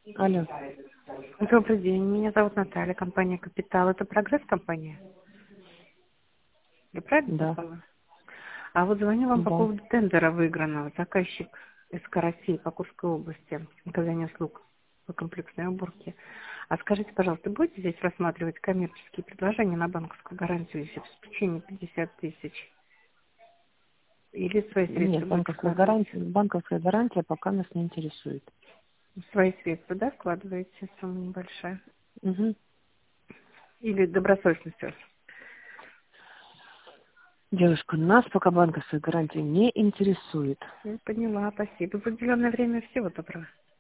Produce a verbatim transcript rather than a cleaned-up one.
Алло. Добрый день, меня зовут Наталья, компания «Капитал». Это прогресс-компания? Я правильно Да, попала? А вот звоню вам по да. поводу тендера выигранного. Заказчик СК России по Курской области, оказание услуг по комплексной уборке. А скажите, пожалуйста, будете здесь рассматривать коммерческие предложения на банковскую гарантию, если обеспечение пятьдесят тысяч? Или свои Нет, средства будете банковская вкладывать? гарантия, банковская гарантия пока нас не интересует. Свои средства, да, вкладываете, сумма небольшая? Угу. Или добросовестностью? Девушка, нас пока банковская гарантия не интересует. Я поняла, спасибо. В уделенное время всего доброго.